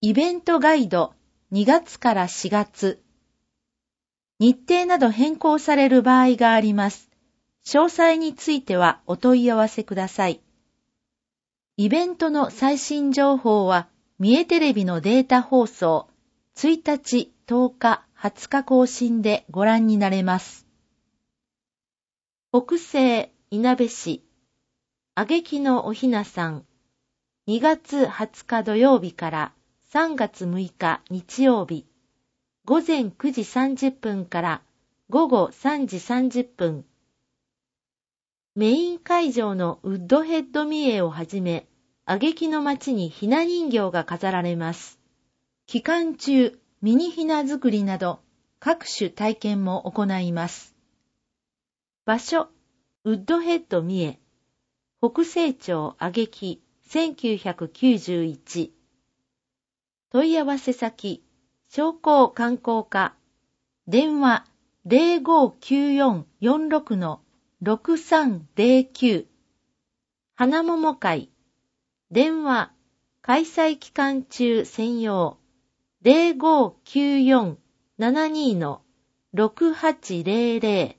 イベントガイド2月から4月。日程など変更される場合があります。詳細についてはお問い合わせください。イベントの最新情報は、三重テレビのデータ放送、1日、10日、20日更新でご覧になれます。北西、いなべ市、あげきのおひなさん、2月20日土曜日から3月6日日曜日、午前9時30分から午後3時30分。メイン会場のウッドヘッド三重をはじめ、あげきの町にひな人形が飾られます。期間中、ミニひな作りなど各種体験も行います。場所、ウッドヘッド三重、北西町あげき1991。問い合わせ先、商工観光課、電話059446-6309。花桃会、電話、開催期間中専用、0594-72-6800。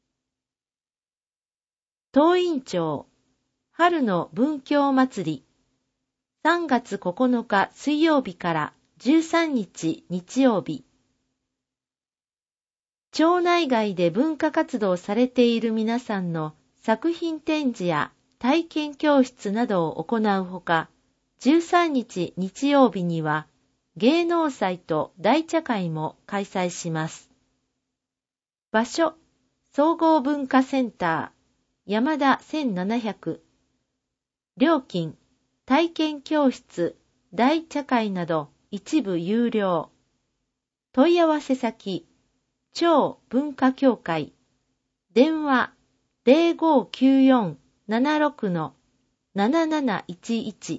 東院町、春の文教祭り、3月9日水曜日から13日日曜日。町内外で文化活動されている皆さんの作品展示や体験教室などを行うほか、13日日曜日には芸能祭と大茶会も開催します。場所、総合文化センター、山田1700。料金、体験教室、大茶会など一部有料。問い合わせ先、町文化協会。電話0594-76-7711。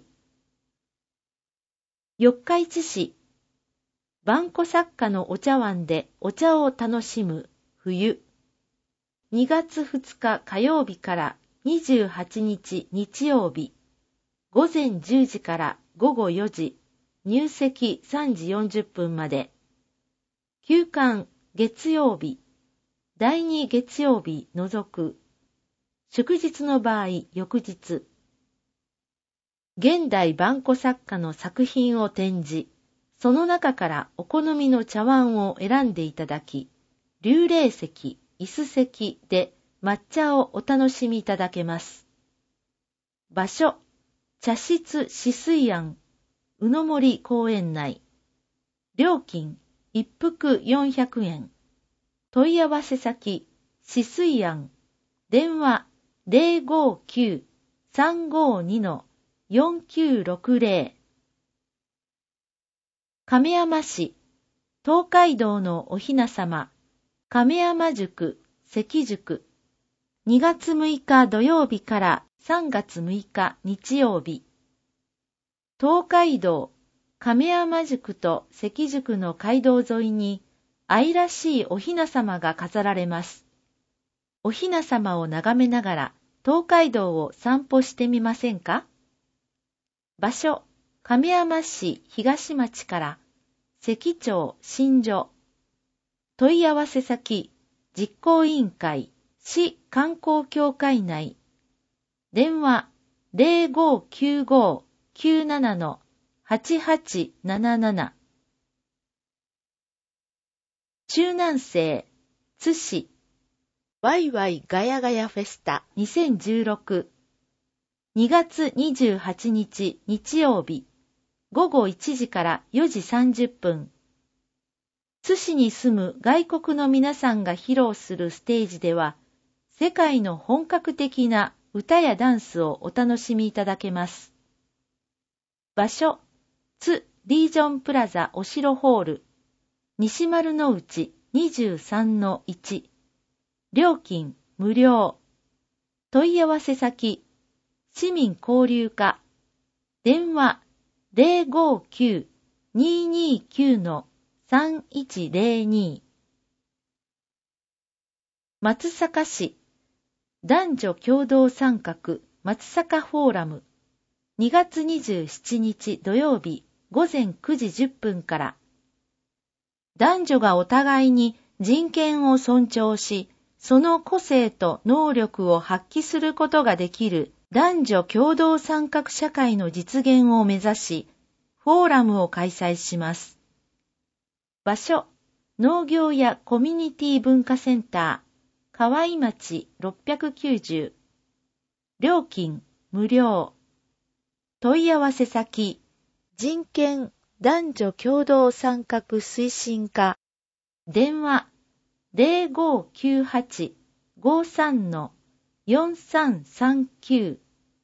四日市市。萬古作家のお茶碗でお茶を楽しむ冬。2月2日火曜日から28日日曜日。午前10時から午後4時。入席3時40分まで。休館月曜日。第2月曜日除く。祝日の場合翌日。現代萬古作家の作品を展示。その中からお好みの茶碗を選んでいただき、立礼席、椅子席で抹茶をお楽しみいただけます。場所、茶室止水庵、宇野森公園内。料金、一服400円。問い合わせ先、止水庵。電話059-352-4960。亀山市、東海道のおひなさま、亀山宿、関宿。2月6日土曜日から3月6日日曜日。東海道、亀山宿と関宿の街道沿いに愛らしいおひなさまが飾られます。おひなさまを眺めながら東海道を散歩してみませんか？場所、亀山市東町から関町新所。問い合わせ先、実行委員会、市観光協会内。電話0595-97-8877。中南西、津市、ワイワイガヤガヤフェスタ2016。2月28日日曜日。午後1時から4時30分。津市に住む外国の皆さんが披露するステージでは、世界の本格的な歌やダンスをお楽しみいただけます。場所、津リージョンプラザお城ホール、西丸の内 23-1。料金無料。問い合わせ先、市民交流課。電話059-229-3102。松阪市、男女共同参画松阪フォーラム。2月27日土曜日午前9時10分から。男女がお互いに人権を尊重し、その個性と能力を発揮することができる男女共同参画社会の実現を目指し、フォーラムを開催します。場所、農業やコミュニティ文化センター、河合町690。料金、無料。問い合わせ先、人権男女共同参画推進課。電話、0598-53-4339。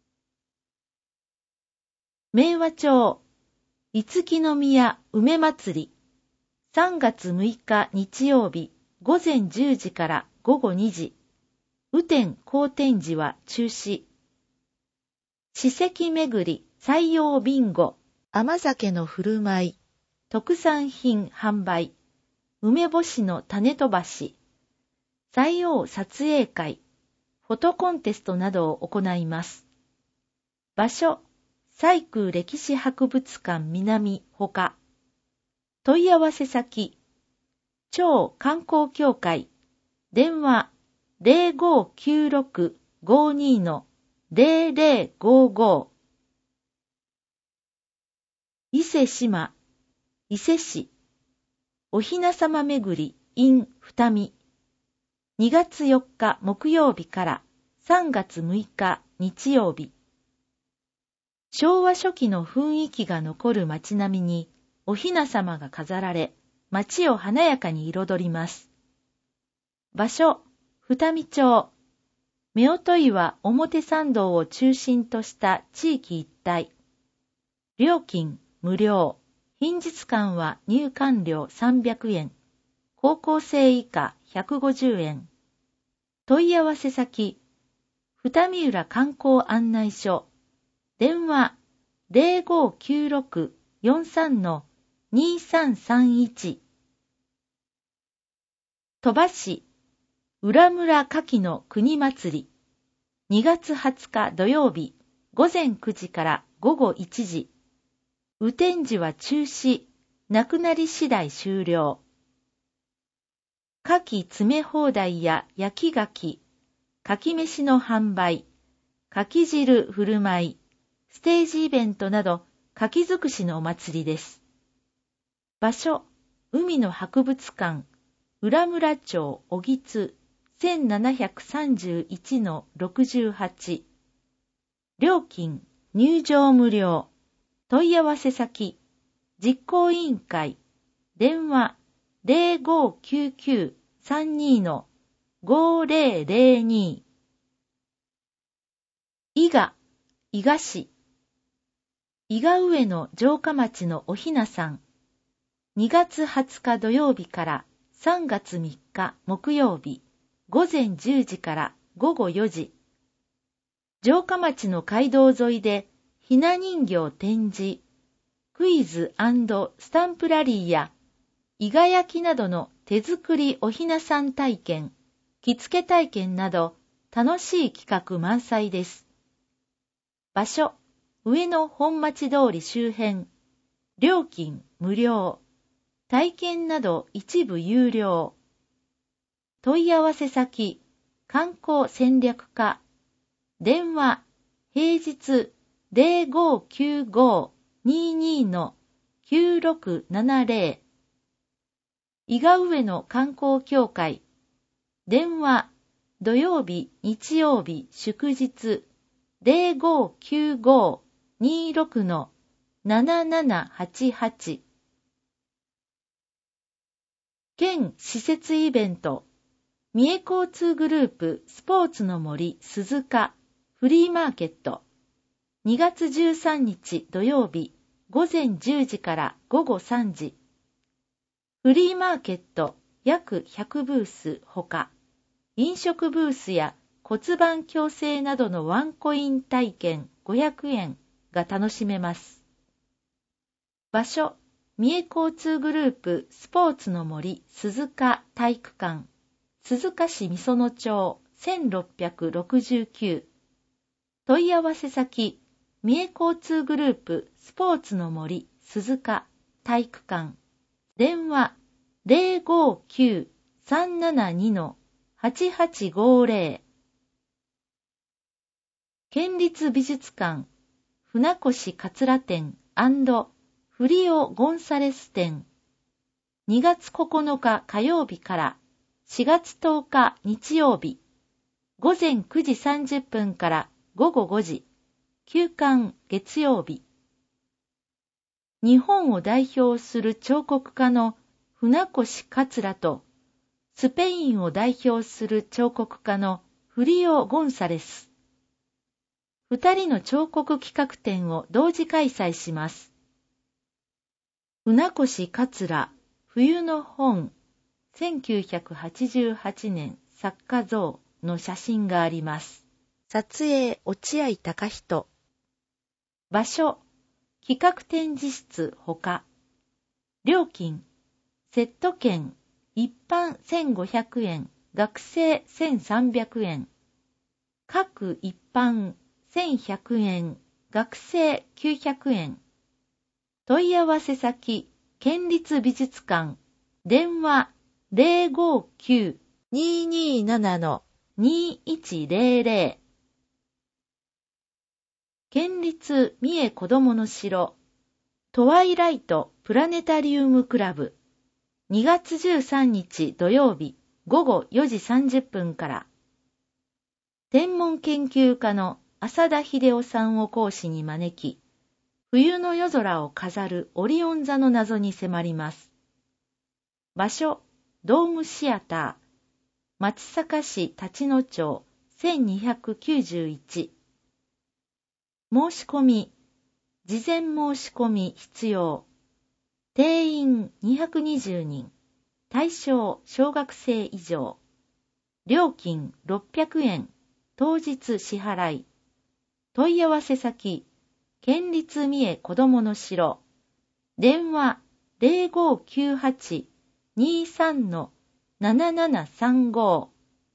明和町、五木宮梅祭り。3月6日日曜日、午前10時から午後2時。雨天後天時は中止。史跡巡り、採用ビンゴ、甘酒の振る舞い、特産品販売、梅干しの種飛ばし、採用撮影会、フォトコンテストなどを行います。場所、西空歴史博物館南ほか。問い合わせ先、町観光協会、電話0596-52-0055。伊勢志摩、伊勢市、おひなさまめぐり in 二見。2月4日木曜日から3月6日日曜日。昭和初期の雰囲気が残る街並みにおひなさまが飾られ、街を華やかに彩ります。場所、二見町。夫婦岩表参道を中心とした地域一帯。料金、無料。品日館は入館料300円。高校生以下150円。問い合わせ先、二見浦観光案内所。電話0596-43-2331。鳥羽市、浦村牡蠣の国祭り。2月20日土曜日、午前9時から午後1時。雨天時は中止、なくなり次第終了。牡蠣詰め放題や焼き牡蠣、牡蠣飯の販売、牡蠣汁振る舞い、ステージイベントなど、牡蠣尽くしのお祭りです。場所、海の博物館、浦村町小木津、1731-68。料金、入場無料。問い合わせ先、実行委員会、電話0599-32-5002。伊賀、伊賀市。伊賀上野城下町のおひなさん。2月20日土曜日から3月3日木曜日、午前10時から午後4時。城下町の街道沿いで、ひな人形展示、クイズ&スタンプラリーや、伊賀焼きなどの手作りおひなさん体験、着付け体験など、楽しい企画満載です。場所、上野本町通り周辺。料金無料。体験など一部有料。問い合わせ先、観光戦略課。電話、平日0595-22-9670。伊賀上野観光協会。電話、土曜日、日曜日、祝日。0595-26-7788。県施設イベント。三重交通グループスポーツの森鈴鹿フリーマーケット。2月13日土曜日、午前10時から午後3時。フリーマーケット約100ブースほか、飲食ブースや骨盤矯正などのワンコイン体験500円が楽しめます。場所、三重交通グループスポーツの森鈴鹿体育館、鈴鹿市美園町1669。問い合わせ先、三重交通グループスポーツの森鈴鹿体育館。電話 059-372-8850。県立美術館船越桂店&フリオ・ゴンサレス店。2月9日火曜日から4月10日日曜日、午前9時30分から午後5時、休館月曜日。日本を代表する彫刻家の船越桂と、スペインを代表する彫刻家のフリオ・ゴンサレス。2人の彫刻企画展を同時開催します。船越桂、冬の本、1988年作家像の写真があります。撮影、落合貴人。場所、企画展示室ほか。料金、セット券、一般1500円、学生1300円。各一般1100円、学生900円。問い合わせ先、県立美術館、電話 059-227-2100。県立三重子どもの城、トワイライトプラネタリウムクラブ、2月13日土曜日午後4時30分から、天文研究家の浅田秀夫さんを講師に招き、冬の夜空を飾るオリオン座の謎に迫ります。場所、ドームシアター、松阪市立野町1291。申し込み、事前申し込み必要。定員220人。対象小学生以上。料金600円。当日支払い。問い合わせ先、県立三重子どもの城。電話 0598-23-7735。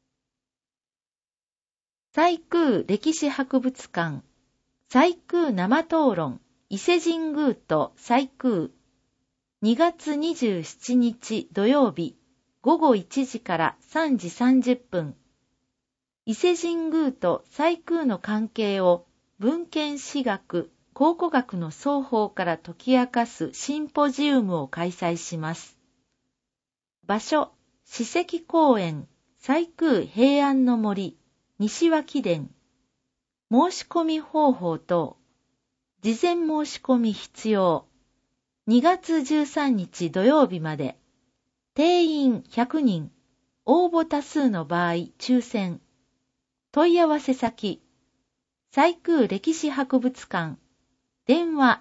西宮歴史博物館。西宮生討論、伊勢神宮と西宮。2月27日土曜日、午後1時から3時30分。伊勢神宮と西宮の関係を文献史学、考古学の双方から解き明かすシンポジウムを開催します。場所、史跡公園、西宮平安の森、西脇殿。申し込み方法等。事前申し込み必要。2月13日土曜日まで。定員100人。応募多数の場合抽選。問い合わせ先。西宮歴史博物館。電話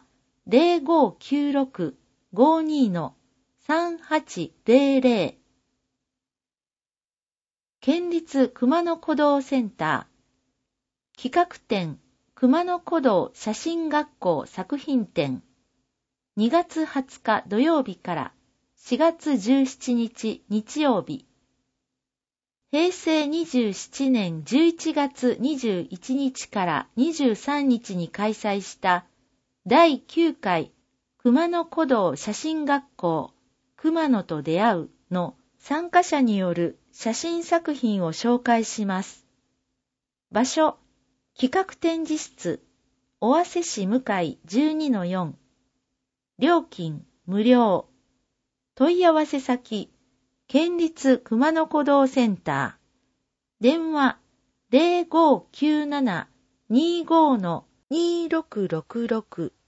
0596-52-3800。県立熊野古道センター。企画展、熊野古道写真学校作品展。2月20日土曜日から4月17日日曜日。平成27年11月21日から23日に開催した第9回熊野古道写真学校熊野と出会うの参加者による写真作品を紹介します。場所、企画展示室、尾鷲市向井 12-4。料金、無料。問い合わせ先、県立熊野古道センター。電話、0597-25-2666。